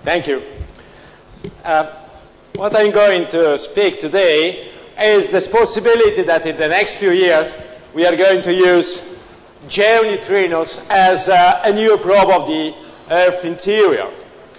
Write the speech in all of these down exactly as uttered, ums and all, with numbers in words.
Thank you. Uh, what I'm going to speak today is this possibility that in the next few years we are going to use geoneutrinos as uh, a new probe of the Earth interior.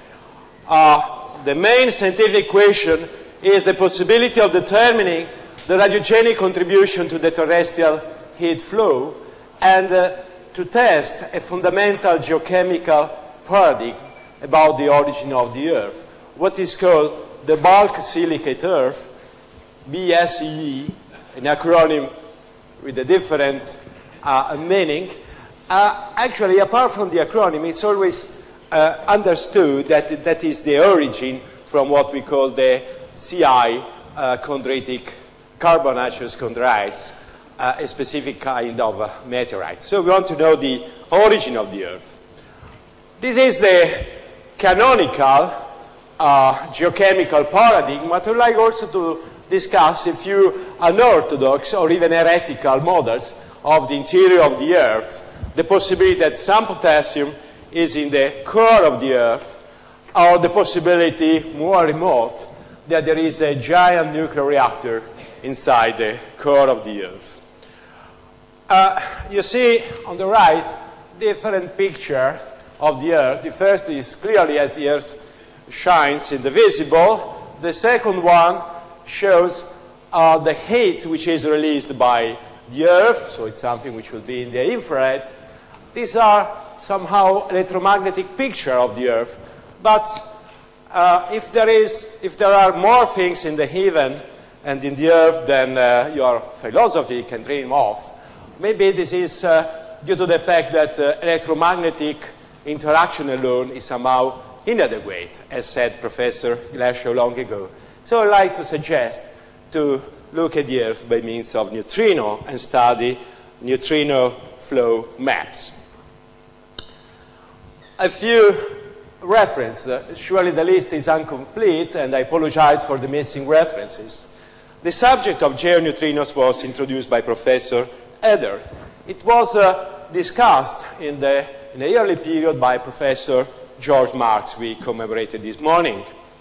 Uh, the main scientific question is the possibility of determining the radiogenic contribution to the terrestrial heat flow and uh, to test a fundamental geochemical paradigm about the origin of the Earth, what is called the bulk silicate Earth, B S E E, an acronym with a different uh, meaning. Uh, actually, apart from the acronym, it's always uh, understood that that is the origin from what we call the C I, uh, chondritic carbonaceous chondrites, uh, a specific kind of uh, meteorite. So we want to know the origin of the Earth. This is the canonical uh, geochemical paradigm, but I would like also to discuss a few unorthodox or even heretical models of the interior of the Earth, the possibility that some potassium is in the core of the Earth, or the possibility, more remote, that there is a giant nuclear reactor inside the core of the Earth. Uh, you see on the right different pictures of the Earth. The first is clearly as the Earth shines in the visible. The second one shows uh, the heat which is released by the Earth, so it's something which will be in the infrared. These are somehow electromagnetic picture of the Earth, but uh, if there is, if there are more things in the heaven and in the Earth than uh, your philosophy can dream of, maybe this is uh, due to the fact that uh, electromagnetic interaction alone is somehow inadequate, as said Professor Glashow long ago. So I'd like to suggest to look at the Earth by means of neutrino and study neutrino flow maps. A few references. Uh, surely the list is incomplete, and I apologize for the missing references. The subject of geoneutrinos was introduced by Professor Eder. It was uh, discussed in the, in the early period by Professor George Marks, we commemorated this morning.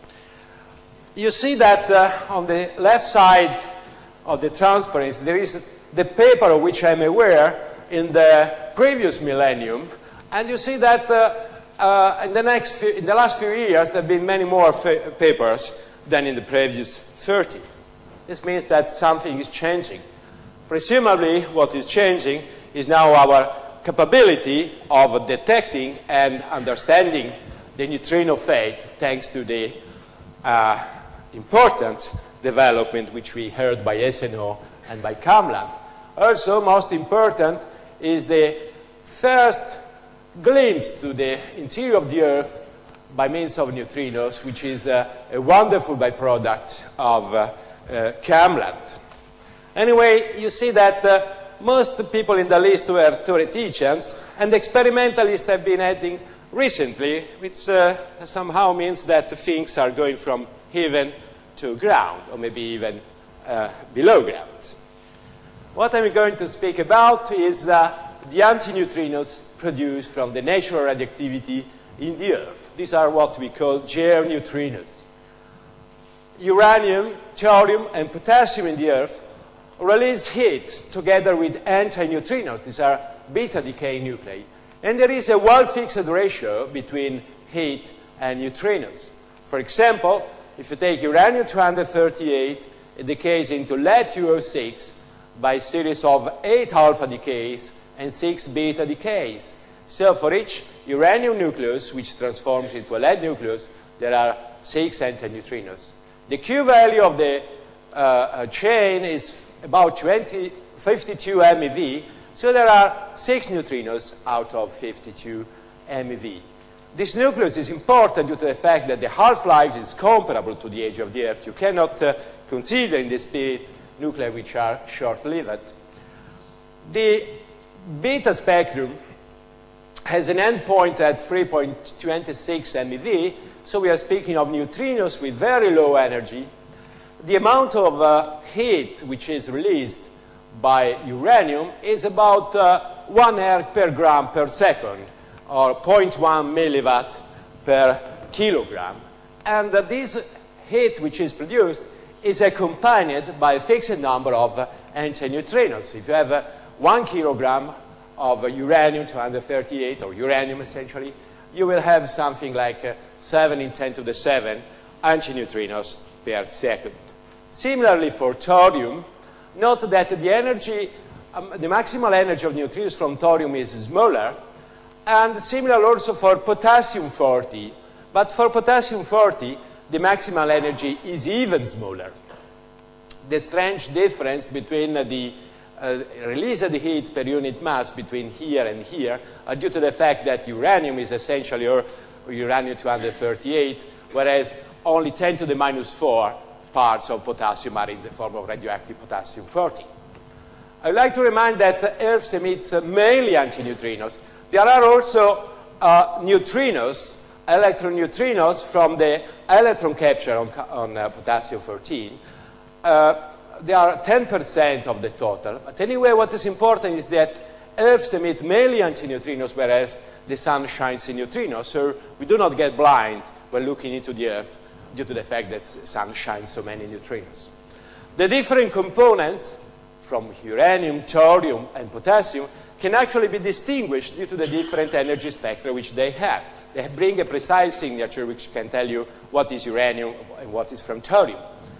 You see that uh, on the left side of the transparency, there is the paper of which I'm aware in the previous millennium, and you see that uh, uh, in, the next few, in the last few years there have been many more papers than in the previous thirty. This means that something is changing. Presumably what is changing is now our capability of detecting and understanding the neutrino fate thanks to the uh, important development which we heard by S N O and by Kamland. Also, most important is the first glimpse to the interior of the Earth by means of neutrinos, which is uh, a wonderful byproduct of uh, uh, Kamland. Anyway, you see that uh, most people in the list were theoreticians, and experimentalists have been adding recently, which uh, somehow means that things are going from heaven to ground, or maybe even uh, below ground. What I'm going to speak about is uh, the antineutrinos produced from the natural radioactivity in the Earth. These are what we call geoneutrinos. Uranium, thorium, and potassium in the Earth release heat together with antineutrinos. These are beta decay nuclei. And there is a well-fixed ratio between heat and neutrinos. For example, if you take uranium two thirty-eight, it decays into lead two oh six by a series of eight alpha decays and six beta decays. So for each uranium nucleus, which transforms into a lead nucleus, there are six antineutrinos. The Q value of the uh, uh, chain is about twenty, fifty-two MeV, so there are six neutrinos out of fifty-two MeV. This nucleus is important due to the fact that the half-life is comparable to the age of the Earth. You cannot uh, consider in the spirit nuclei which are short-lived. The beta spectrum has an endpoint at three point two six MeV, so we are speaking of neutrinos with very low energy. The amount of uh, heat which is released by uranium is about uh, one erg per gram per second, or zero point one milliwatt per kilogram. And uh, this heat which is produced is accompanied by a fixed number of uh, antineutrinos. If you have uh, one kilogram of uh, uranium two thirty-eight, or uranium essentially, you will have something like uh, seven in ten to the seven antineutrinos per second. Similarly for thorium, note that the energy, um, the maximal energy of neutrinos from thorium is smaller, and similar also for potassium forty. But for potassium forty, the maximal energy is even smaller. The strange difference between uh, the uh, released heat per unit mass between here and here are due to the fact that uranium is essentially or uranium two thirty-eight, whereas only ten to the minus four parts of potassium are in the form of radioactive potassium forty. I'd like to remind that uh, Earth emits uh, mainly antineutrinos. There are also uh, neutrinos, electron neutrinos from the electron capture on, on uh, potassium fourteen. Uh, they are ten percent of the total. But anyway, what is important is that Earth emits mainly antineutrinos, whereas the sun shines in neutrinos. So we do not get blind when looking into the Earth due to the fact that the sun shines so many neutrinos. The different components from uranium, thorium, and potassium can actually be distinguished due to the different energy spectra which they have. They bring a precise signature which can tell you what is uranium and what is from thorium.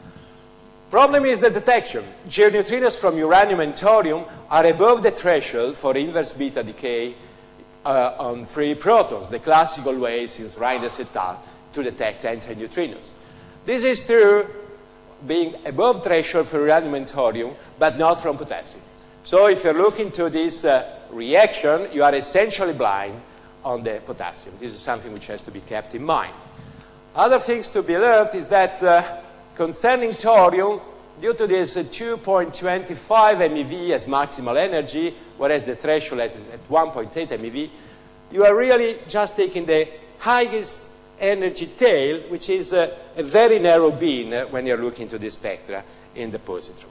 Problem is the detection. Geoneutrinos from uranium and thorium are above the threshold for inverse beta decay uh, on free protons, the classical way since Reines et al. To detect antineutrinos. This is true being above threshold for uranium and thorium, but not from potassium. So if you're looking to this uh, reaction, you are essentially blind on the potassium. This is something which has to be kept in mind. Other things to be learned is that uh, concerning thorium, due to this uh, two point two five MeV as maximal energy, whereas the threshold is at one point eight MeV, you are really just taking the highest energy tail, which is uh, a very narrow beam uh, when you're looking to the spectra in the positron.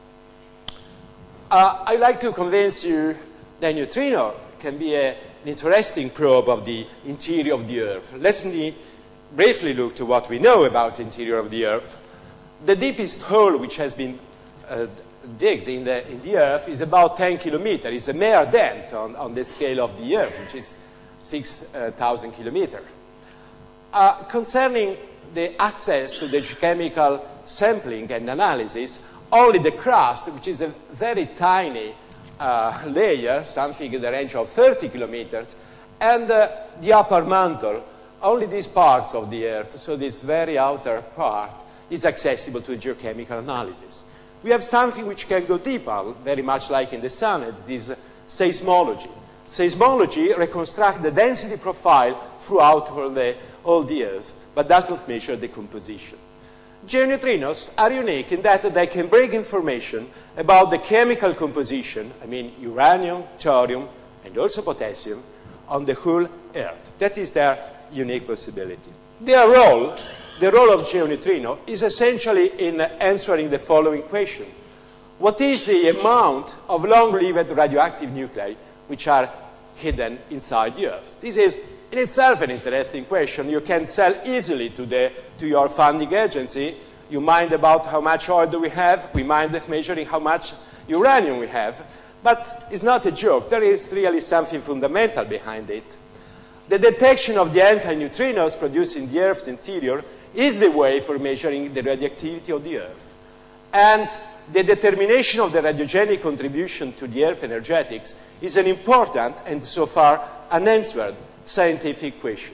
Uh, I'd like to convince you that neutrino can be a, an interesting probe of the interior of the Earth. Let me briefly look to what we know about the interior of the Earth. The deepest hole which has been uh, digged in the, in the Earth is about ten kilometers. It's a mere dent on, on the scale of the Earth, which is six thousand kilometers. Uh, concerning the access to the geochemical sampling and analysis, only the crust, which is a very tiny uh, layer, something in the range of thirty kilometers, and uh, the upper mantle, only these parts of the Earth, so this very outer part, is accessible to geochemical analysis. We have something which can go deeper, very much like in the Sun, and it is seismology. Seismology reconstructs the density profile throughout all the, all the Earth, but does not measure the composition. Geoneutrinos are unique in that they can bring information about the chemical composition, I mean uranium, thorium, and also potassium, on the whole Earth. That is their unique possibility. Their role, the role of geoneutrino, is essentially in answering the following question. What is the amount of long-lived radioactive nuclei which are hidden inside the Earth? This is in itself an interesting question. You can sell easily to, the, to your funding agency. You mind about how much oil do we have. We mind measuring how much uranium we have. But it's not a joke. There is really something fundamental behind it. The detection of the antineutrinos produced in the Earth's interior is the way for measuring the radioactivity of the Earth. And the determination of the radiogenic contribution to the Earth energetics is an important and so far unanswered scientific question.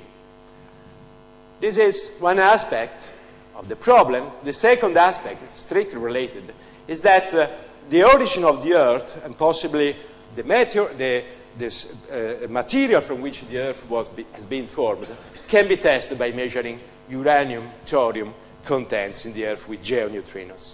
This is one aspect of the problem. The second aspect, strictly related, is that uh, the origin of the Earth and possibly the, meteor, the this, uh, material from which the Earth was be, has been formed can be tested by measuring uranium, thorium contents in the Earth with geoneutrinos.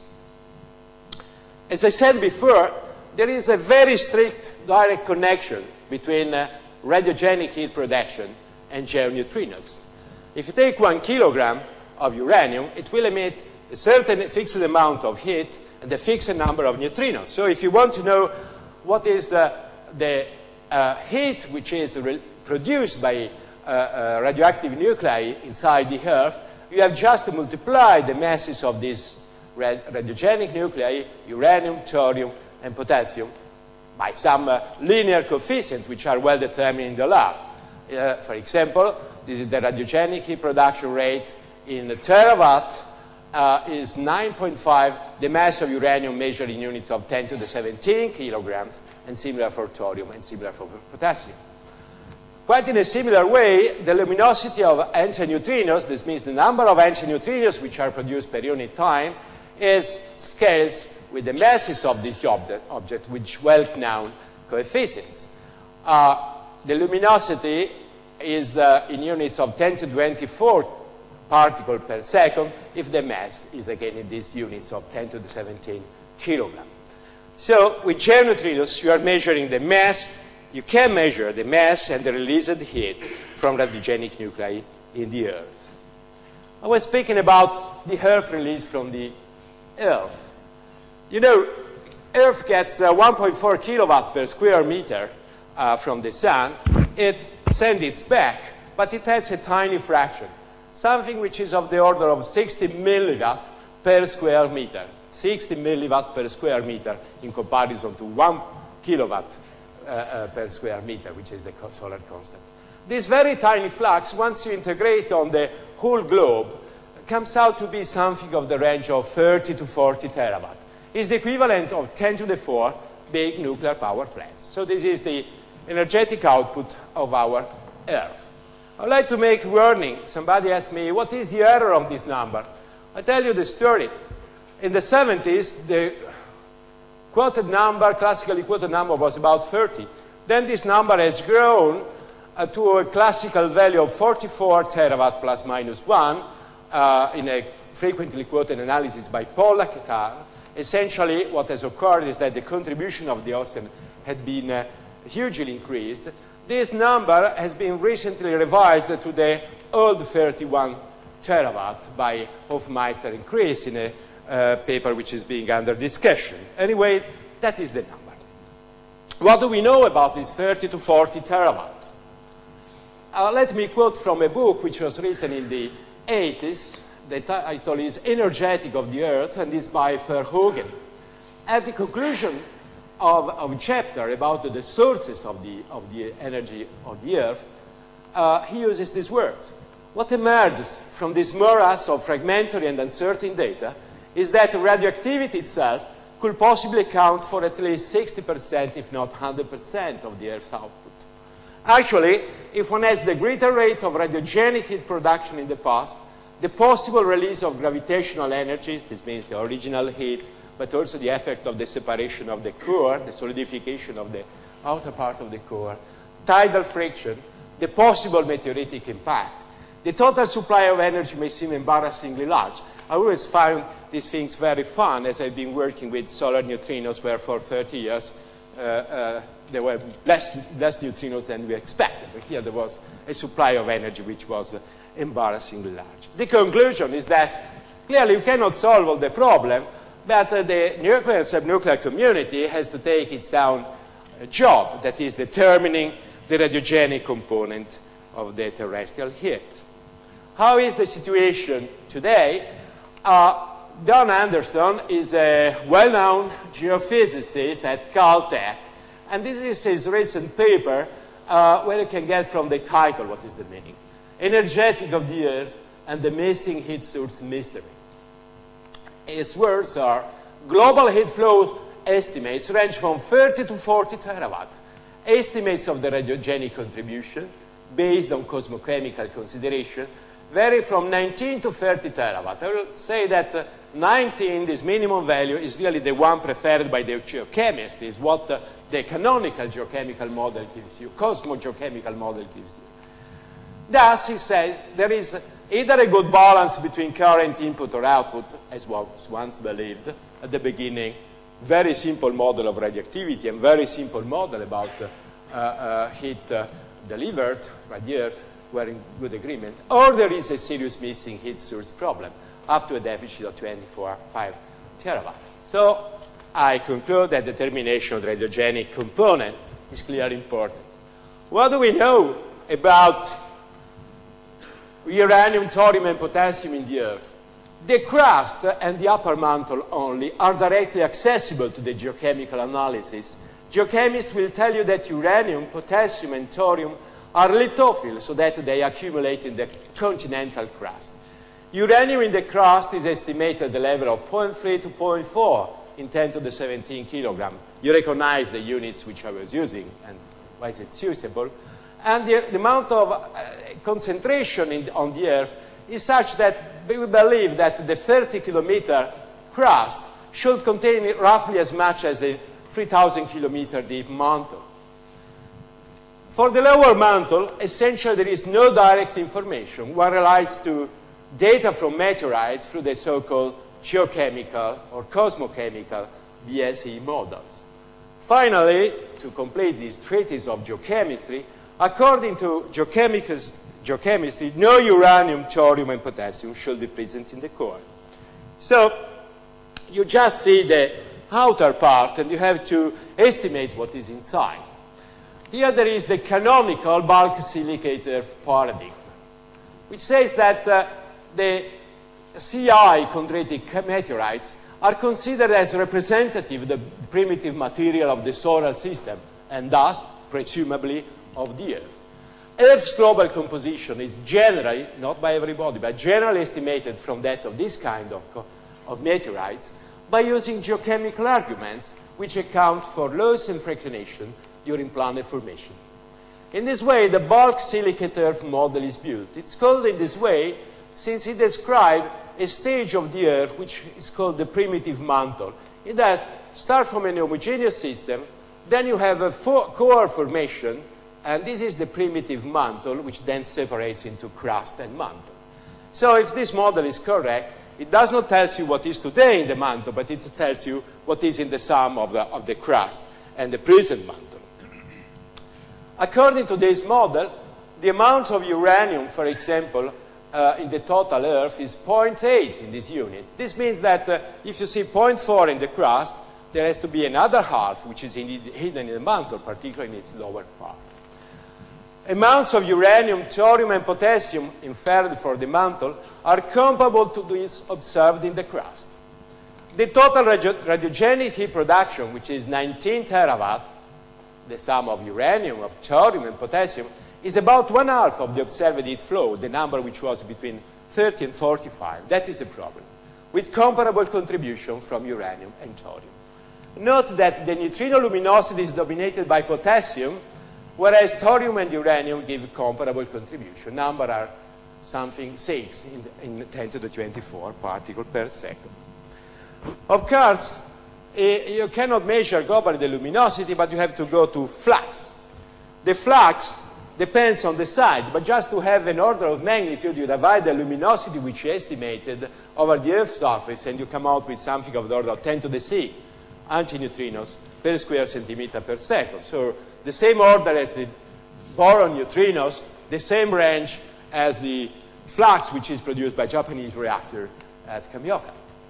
As I said before, there is a very strict direct connection between uh, radiogenic heat production and geoneutrinos. If you take one kilogram of uranium, it will emit a certain fixed amount of heat and a fixed number of neutrinos. So if you want to know what is uh, the uh, heat which is produced by uh, uh, radioactive nuclei inside the Earth, you have just to multiply the masses of these rad radiogenic nuclei, uranium, thorium, and potassium, by some uh, linear coefficients which are well determined in the lab. Uh, for example, this is the radiogenic heat production rate in a terawatt uh, is nine point five, the mass of uranium measured in units of ten to the seventeen kilograms, and similar for thorium and similar for potassium. Quite in a similar way, the luminosity of antineutrinos, this means the number of antineutrinos which are produced per unit time, is scales with the masses of this object, object which well-known coefficients. Uh, the luminosity is uh, in units of ten to the twenty-four particles per second if the mass is again in these units of ten to the seventeen kilogram. So with geoneutrinos, you are measuring the mass. You can measure the mass and the released heat from radiogenic nuclei in the Earth. I was speaking about the Earth release from the Earth. You know, Earth gets uh, one point four kilowatt per square meter uh, from the sun. It sends it back, but it has a tiny fraction, something which is of the order of sixty milliwatt per square meter. sixty milliwatt per square meter in comparison to one kilowatt uh, uh, per square meter, which is the solar constant. This very tiny flux, once you integrate on the whole globe, comes out to be something of the range of thirty to forty terawatt. It's the equivalent of ten to the four big nuclear power plants. So this is the energetic output of our Earth. I'd like to make a warning. Somebody asked me, what is the error of this number? I tell you the story. In the seventies, the quoted number, classically quoted number, was about thirty. Then this number has grown uh, to a classical value of forty-four terawatt plus minus one uh, in a frequently quoted analysis by Pollack et al. Essentially, what has occurred is that the contribution of the ocean had been uh, hugely increased. This number has been recently revised to the old thirty-one terawatt by Hofmeister and Chris in a uh, paper which is being under discussion. Anyway, that is the number. What do we know about this thirty to forty terawatt? Uh, let me quote from a book which was written in the eighties. The title is Energetic of the Earth, and is by Verhoeven. At the conclusion of, of a chapter about the sources of the, of the energy of the Earth, uh, he uses these words. What emerges from this morass of fragmentary and uncertain data is that radioactivity itself could possibly account for at least sixty percent, if not one hundred percent, of the Earth's output. Actually, if one has the greater rate of radiogenic heat production in the past, the possible release of gravitational energy, this means the original heat, but also the effect of the separation of the core, the solidification of the outer part of the core, tidal friction, the possible meteoritic impact, the total supply of energy may seem embarrassingly large. I always found these things very fun as I've been working with solar neutrinos, where for thirty years uh, uh, there were less, less neutrinos than we expected. But here there was a supply of energy which was uh, embarrassingly large. The conclusion is that clearly you cannot solve all the problem, but uh, the nuclear and subnuclear community has to take its own uh, job, that is determining the radiogenic component of the terrestrial heat. How is the situation today? Uh, Don Anderson is a well-known geophysicist at Caltech, and this is his recent paper uh, where you can get from the title what is the meaning. Energetic of the Earth and the Missing Heat Source Mystery. His words are, global heat flow estimates range from thirty to forty terawatt. Estimates of the radiogenic contribution, based on cosmochemical consideration, vary from nineteen to thirty terawatt. I will say that uh, nineteen, this minimum value, is really the one preferred by the geochemist, is what uh, the canonical geochemical model gives you, cosmogeochemical model gives you. Thus, he says, there is either a good balance between current input or output, as was once believed at the beginning, very simple model of radioactivity and very simple model about uh, uh, heat uh, delivered by the Earth were in good agreement, or there is a serious missing heat source problem up to a deficit of twenty-four point five terawatt. So I conclude that determination of the radiogenic component is clearly important. What do we know about uranium, thorium, and potassium in the Earth. The crust and the upper mantle only are directly accessible to the geochemical analysis. Geochemists will tell you that uranium, potassium, and thorium are lithophile, so that they accumulate in the continental crust. Uranium in the crust is estimated at the level of zero point three to zero point four in ten to the seventeen kilogram. You recognize the units which I was using and why is it usable. And the, the amount of uh, concentration in, on the Earth is such that we believe that the thirty kilometer crust should contain roughly as much as the three thousand kilometer deep mantle. For the lower mantle, essentially there is no direct information. One relies to data from meteorites through the so-called geochemical or cosmochemical B S E models. Finally, to complete this treatise of geochemistry, according to geochemistry, no uranium, thorium, and potassium should be present in the core. So you just see the outer part, and you have to estimate what is inside. Here there is the canonical bulk silicate earth paradigm, which says that uh, the C I chondritic meteorites are considered as representative of the primitive material of the solar system, and thus, presumably, of the Earth. Earth's global composition is generally, not by everybody, but generally estimated from that of this kind of, of meteorites by using geochemical arguments which account for loss and fractionation during planet formation. In this way, the bulk silicate Earth model is built. It's called in this way since it describes a stage of the Earth which is called the primitive mantle. It does start from an homogeneous system, then you have a core formation, and this is the primitive mantle, which then separates into crust and mantle. So if this model is correct, it does not tell you what is today in the mantle, but it tells you what is in the sum of the, of the crust and the present mantle. According to this model, the amount of uranium, for example, uh, in the total Earth is zero point eight in this unit. This means that uh, if you see zero point four in the crust, there has to be another half, which is indeed hidden in the mantle, particularly in its lower part. Amounts of uranium, thorium, and potassium inferred for the mantle are comparable to those observed in the crust. The total radio radiogenic heat production, which is nineteen terawatt, the sum of uranium, of thorium, and potassium, is about one half of the observed heat flow, the number which was between thirty and forty-five. That is the problem, with comparable contribution from uranium and thorium. Note that the neutrino luminosity is dominated by potassium, whereas thorium and uranium give comparable contribution. Numbers are something six in, in ten to the twenty-four particles per second. Of course, eh, you cannot measure globally the luminosity, but you have to go to flux. The flux depends on the side, but just to have an order of magnitude, you divide the luminosity which you estimated over the Earth's surface, and you come out with something of the order of ten to the six antineutrinos per square centimeter per second. So the same order as the boron neutrinos, the same range as the flux which is produced by Japanese reactor at Kamioka.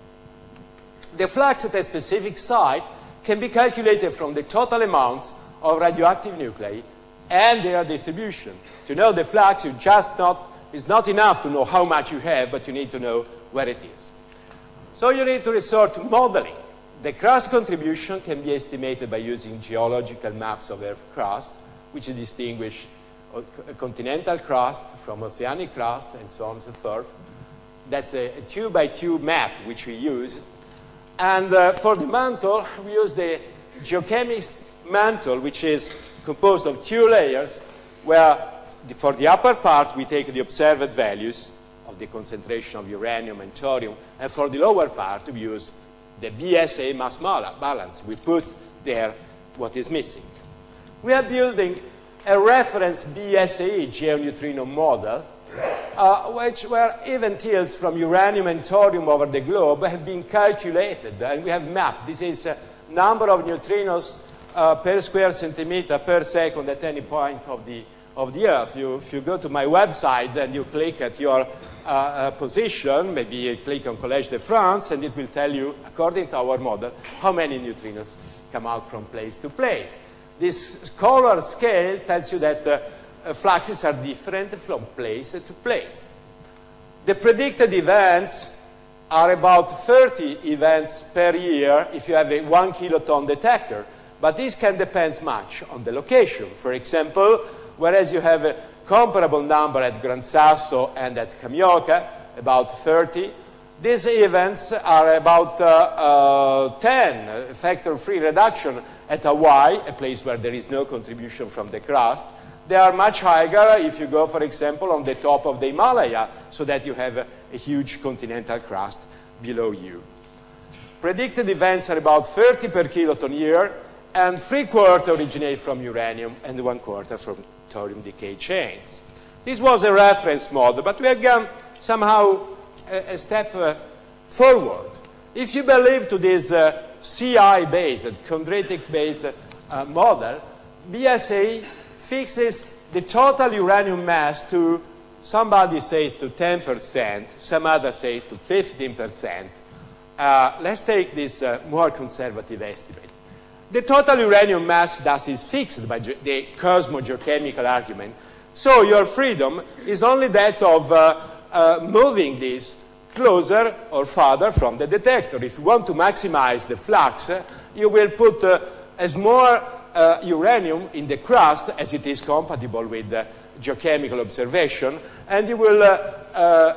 The flux at a specific site can be calculated from the total amounts of radioactive nuclei and their distribution. To know the flux, you just not, it's not enough to know how much you have, but you need to know where it is. So you need to resort to modeling. The crust contribution can be estimated by using geological maps of Earth crust, which distinguish a continental crust from oceanic crust and so on and so forth. That's a, a two-by-two map which we use. And uh, for the mantle, we use the geochemist mantle, which is composed of two layers, where the, for the upper part, we take the observed values of the concentration of uranium and thorium, and for the lower part, we use the B S A mass balance. We put there what is missing. We are building a reference B S A geoneutrino model, uh, which where even yields from uranium and thorium over the globe have been calculated, and we have mapped. This is a number of neutrinos uh, per square centimeter per second at any point of the of the Earth. You, if you go to my website and you click at your uh, uh, position, maybe you click on Collège de France, and it will tell you, according to our model, how many neutrinos come out from place to place. This color scale tells you that uh, uh, fluxes are different from place to place. The predicted events are about thirty events per year if you have a one kiloton detector, but this can depend much on the location. For example, whereas you have a comparable number at Gran Sasso and at Kamioka, about thirty, these events are about uh, uh, ten, factor-free reduction at Hawaii, a place where there is no contribution from the crust. They are much higher if you go, for example, on the top of the Himalaya, so that you have a, a huge continental crust below you. Predicted events are about thirty per kiloton year, and three quarters originate from uranium and one quarter from thorium decay chains. This was a reference model, but we have gone somehow a, a step uh, forward. If you believe to this uh, C I-based, chondritic-based uh, model, B S A fixes the total uranium mass to, somebody says to ten percent, some others say to fifteen percent. Uh, let's take this uh, more conservative estimate. The total uranium mass thus is fixed by the cosmogeochemical argument, so your freedom is only that of uh, uh, moving this closer or farther from the detector. If you want to maximize the flux, uh, you will put uh, as more uh, uranium in the crust as it is compatible with uh, geochemical observation, and you will uh, uh,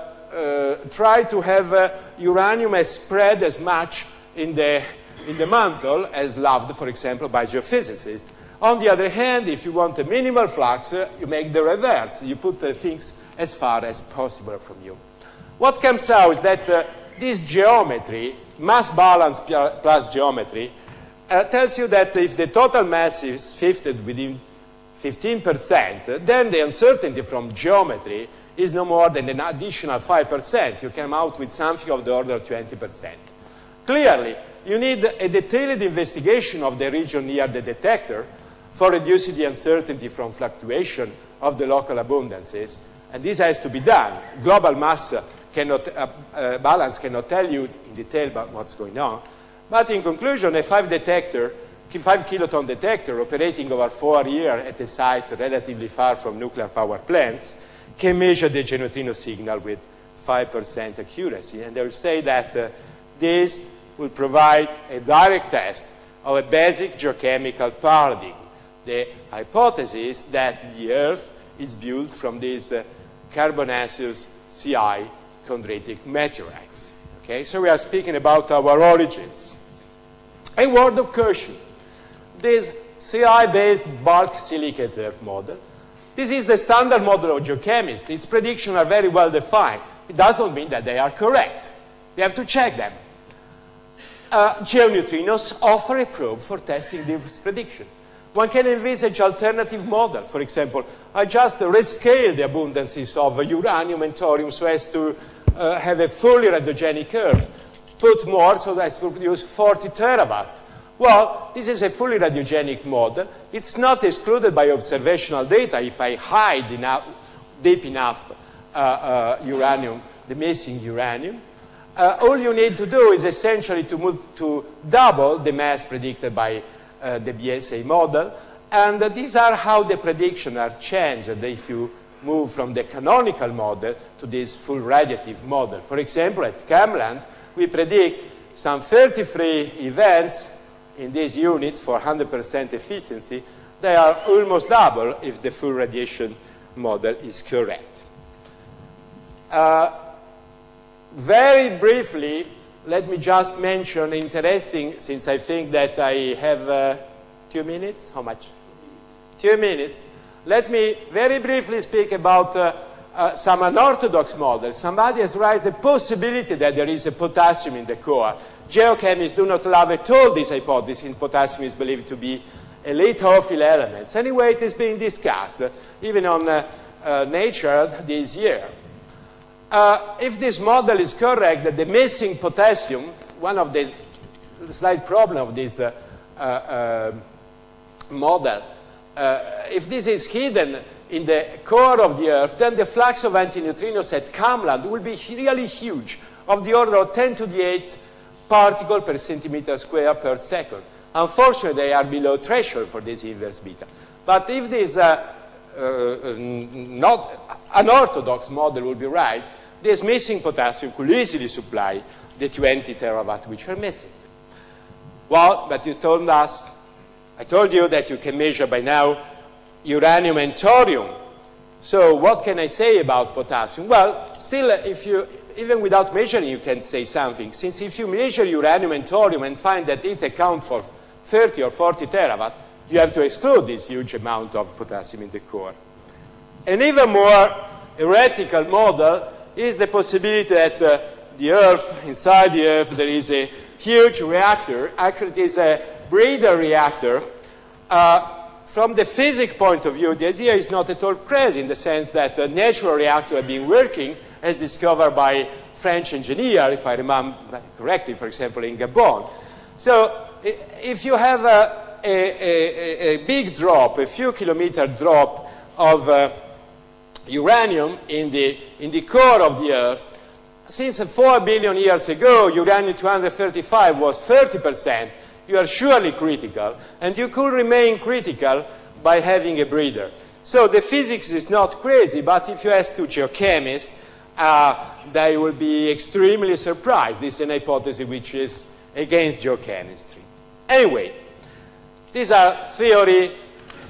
uh, try to have uh, uranium as spread as much in the, in the mantle as loved, for example, by geophysicists. On the other hand, if you want a minimal flux, uh, you make the reverse. You put the things as far as possible from you. What comes out is that uh, this geometry, mass balance plus geometry, uh, tells you that if the total mass is shifted within fifteen percent, then the uncertainty from geometry is no more than an additional five percent. You come out with something of the order of twenty percent. Clearly, you need a detailed investigation of the region near the detector for reducing the uncertainty from fluctuation of the local abundances, and this has to be done. Global mass cannot, uh, uh, balance cannot tell you in detail about what's going on, but in conclusion, a five detector, five kiloton detector operating over four years at a site relatively far from nuclear power plants can measure the geneutrino signal with five percent accuracy, and they will say that uh, this will provide a direct test of a basic geochemical paradigm. The hypothesis that the Earth is built from these uh, carbonaceous C I chondritic meteorites. Okay, so we are speaking about our origins. A word of caution. This C I-based bulk silicate Earth model, this is the standard model of geochemists. Its predictions are very well defined. It does not mean that they are correct. We have to check them. Uh, geoneutrinos offer a probe for testing this prediction. One can envisage alternative model. For example, I just rescale the abundances of uranium and thorium so as to uh, have a fully radiogenic curve. Put more so that I produce forty terawatt. Well, this is a fully radiogenic model. It's not excluded by observational data if I hide enough, deep enough uh, uh, uranium, the missing uranium. Uh, all you need to do is essentially to, to double the mass predicted by uh, the B S A model. And uh, these are how the predictions are changed if you move from the canonical model to this full radiative model. For example, at Camland, we predict some thirty-three events in this unit for one hundred percent efficiency. They are almost double if the full radiation model is correct. Uh, very briefly, let me just mention interesting, since I think that I have uh, two minutes. How much? Two minutes. Let me very briefly speak about uh, uh, some unorthodox models. Somebody has raised the possibility that there is a potassium in the core. Geochemists do not love at all this hypothesis, since potassium is believed to be a lithophile element. Anyway, it is being discussed, uh, even on uh, uh, Nature this year. Uh, if this model is correct, that the missing potassium, one of the slight problems of this uh, uh, uh, model, uh, if this is hidden in the core of the Earth, then the flux of antineutrinos at Camland will be really huge, of the order of ten to the eighth particle per centimeter square per second. Unfortunately, they are below threshold for this inverse beta. But if this uh, uh, not unorthodox model will be right, this missing potassium could easily supply the twenty terawatt which are missing. Well, but you told us, I told you that you can measure by now uranium and thorium. So what can I say about potassium? Well, still, if you, even without measuring, you can say something. Since if you measure uranium and thorium and find that it accounts for thirty or forty terawatt, you have to exclude this huge amount of potassium in the core. An even more theoretical model is the possibility that uh, the Earth, inside the Earth, there is a huge reactor. Actually, it is a breeder reactor. Uh, from the physics point of view, the idea is not at all crazy in the sense that a natural reactor has been working, as discovered by French engineer, if I remember correctly, for example, in Gabon. So if you have a, a, a, a big drop, a few kilometer drop of uh, uranium in the, in the core of the Earth, since four billion years ago, uranium two thirty-five was thirty percent, you are surely critical, and you could remain critical by having a breeder. So the physics is not crazy, but if you ask two geochemists, uh, they will be extremely surprised. This is an hypothesis which is against geochemistry. Anyway, these are theory,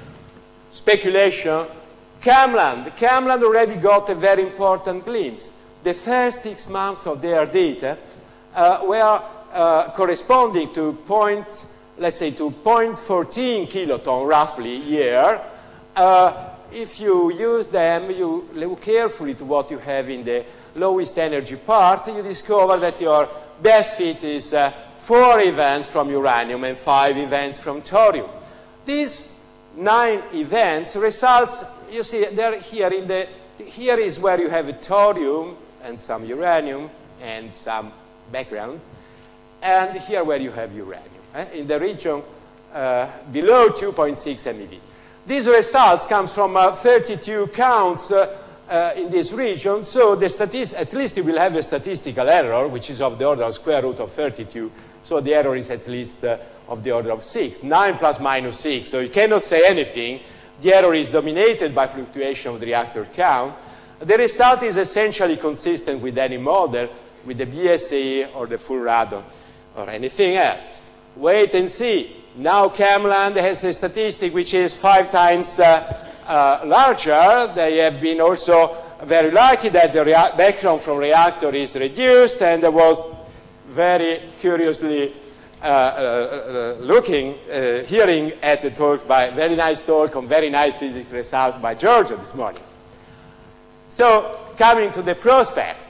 speculation. Camland, Camland already got a very important glimpse. The first six months of their data uh, were uh, corresponding to point, let's say, to zero point one four kiloton roughly year. Uh, if you use them, you look carefully to what you have in the lowest energy part, you discover that your best fit is uh, four events from uranium and five events from thorium. These nine events results, you see, they're here in the, here is where you have a thorium and some uranium and some background, and here where you have uranium, eh, in the region uh, below two point six MeV. These results come from uh, thirty-two counts uh, uh, in this region, so the statist at least you will have a statistical error, which is of the order of square root of thirty-two, so the error is at least uh, of the order of six, nine plus minus six, so you cannot say anything. The error is dominated by fluctuation of the reactor count. The result is essentially consistent with any model, with the B S E or the full radon or anything else. Wait and see. Now Camland has a statistic which is five times uh, uh, larger. They have been also very lucky that the background from reactor is reduced, and there was very curiously uh, uh, uh, looking, uh, hearing at the talk by, very nice talk on very nice physics result by Giorgio this morning. So coming to the prospects,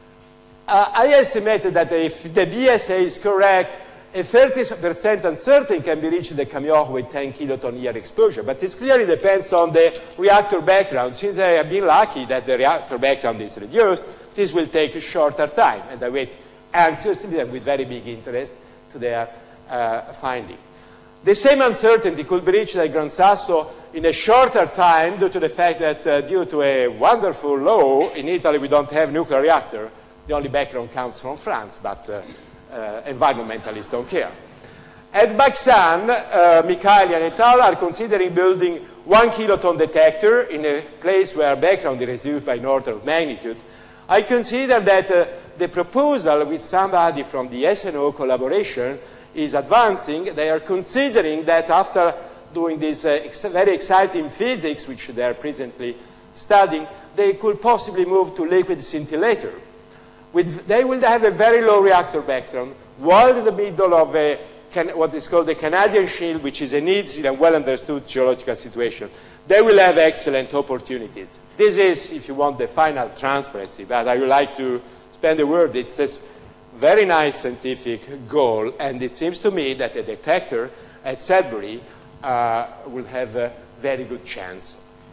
uh, I estimated that if the B S A is correct, a thirty percent uncertainty can be reached in the Kamiokh with ten kiloton year exposure, but this clearly depends on the reactor background. Since I have been lucky that the reactor background is reduced, this will take a shorter time, and I wait anxiously and with very big interest to their uh, finding. The same uncertainty could be reached at Gran Sasso in a shorter time due to the fact that uh, due to a wonderful law, in Italy we don't have nuclear reactor. The only background comes from France, but uh, uh, environmentalists don't care. At Baksan, uh, Mikhailian et al. Are considering building one kiloton detector in a place where background is reduced by an order of magnitude. I consider that uh, the proposal with somebody from the S N O collaboration is advancing. They are considering that after doing this uh, ex very exciting physics, which they are presently studying, they could possibly move to liquid scintillator. With, they will have a very low reactor background, while in the middle of a, can, what is called the Canadian Shield, which is an easy and well-understood geological situation. They will have excellent opportunities. This is, if you want, the final transparency, but I would like to spend a word. It's a very nice scientific goal, and it seems to me that a detector at Sudbury uh, will have a very good chance.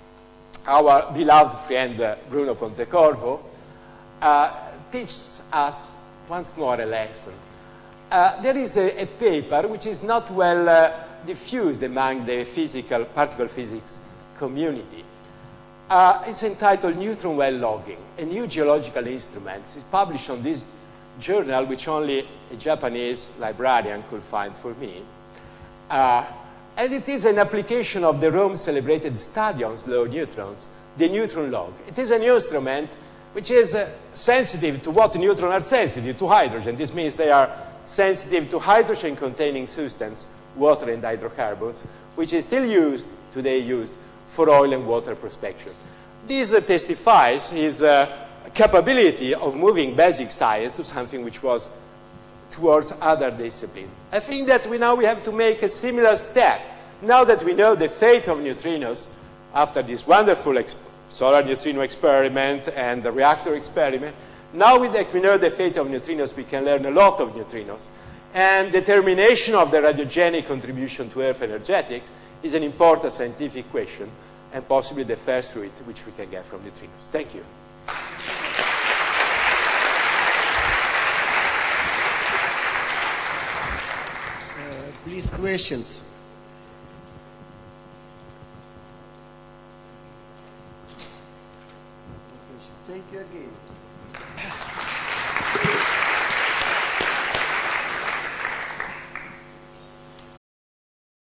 Our beloved friend uh, Bruno Pontecorvo uh, teaches us once more a lesson. Uh, there is a, a paper which is not well uh, diffused among the physical, particle physics community. Uh, it's entitled Neutron Well Logging, a new geological instrument. It's published on this journal, which only a Japanese librarian could find for me. Uh, and it is an application of the Rome celebrated study on slow neutrons, the neutron log. It is an instrument which is uh, sensitive to what neutrons are sensitive to hydrogen. This means they are sensitive to hydrogen-containing substance, water and hydrocarbons, which is still used, today used, for oil and water prospection. This uh, testifies his uh, capability of moving basic science to something which was towards other disciplines. I think that we now we have to make a similar step. Now that we know the fate of neutrinos, after this wonderful solar neutrino experiment and the reactor experiment, now that we know the fate of neutrinos, we can learn a lot of neutrinos. And determination of the radiogenic contribution to Earth energetics is an important scientific question, and possibly the first fruit which we can get from neutrinos. Thank you. Uh, please, questions. Thank you again.